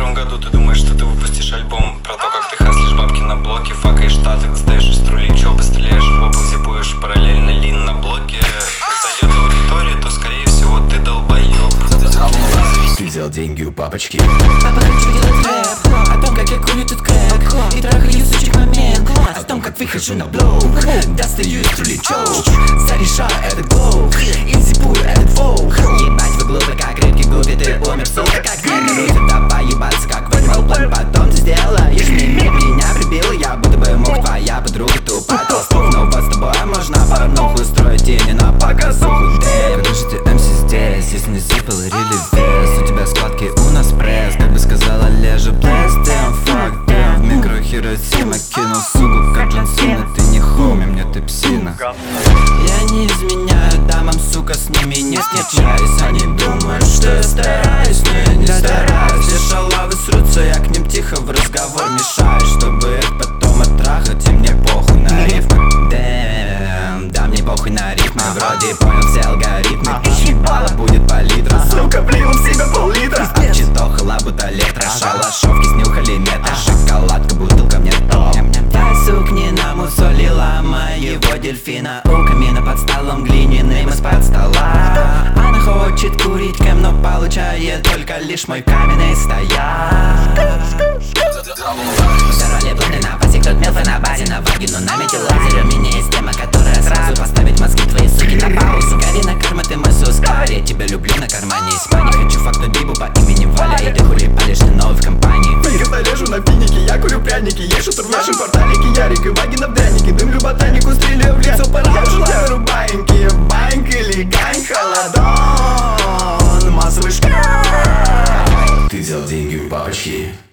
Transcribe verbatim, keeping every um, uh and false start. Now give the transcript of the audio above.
первом году ты думаешь, что ты выпустишь альбом про то, как ты хаслишь бабки на блоке, факаешь штаты, сдаешь из трулей, чопы, стреляешь в опыл, зипуешь параллельно лин на блоке. Зайдет аудитория, то скорее всего ты долбоёб. Ты взял деньги у папочки. Папа, хочу делать рэп о том, как я курю тут крэк и трахаю сучек момент, о том, как выхожу на блок, достаю из трулей чоуч, зарешаю этот глоу и зипую этот воу. Ебать, вы глупы, как рыбки губи, ты умер, сука, как негр. Давай ебаться, как выиграл план, потом ты сделаешь мне миг. Меня прибило, я будто бы мог, твоя подруга тупая толстух. Но вот с тобой можно порнуху устроить и не на показуху. Короче, ты эм си здесь, если не сыпал, релиз вес. У тебя складки, у нас пресс, как бы сказала Лежа Блэс. Damn, fuck, damn, в микро Хиросима кинул суку, как Джон Сина. Ты не хоми, мне ты псина. Я не изменяю дамам, сука, с ними не встречаюсь. Они думают, что я стараюсь, но я не стараюсь. Все шалавы срутся, я к ним тихо в разговор мешаю, чтобы их потом оттрахать, и мне похуй на рифмы. Damn, да мне похуй на рифмы, вроде понял все алгоритмы. Ебало будет по литру, сука, влил в себя пол-литра. Читоха, лабута, летра, шалашовки снюхали метр. Шоколадка, бутылка, мне топ. Та сукни намусолила моего дельфина у камина под столом глиняным из-под стола. Она хочет курить кэм, но получает только лишь мой каменный стояк. Здоровье планы на базе, кто мелфы на базе, на вагину наметил лазер. У меня есть тема, которая сразу поставить мозги твои суки на паузу. Карина, карма, ты мой сускарь, я тебя люблю, на кармане есть мани. Хочу факнуть бибу по имени Валя, и ты хули палишь, ты новый в компании. Когда лежу на финике, я курю пряники, ешь утро в нашем кварталике. Ярик и вагина в дряники, дымлю ботанику, стреляю в лицо пора. Я желаю рубаиньки, банька или гань, холодон, массовый шкаф. Ты взял деньги у папочки.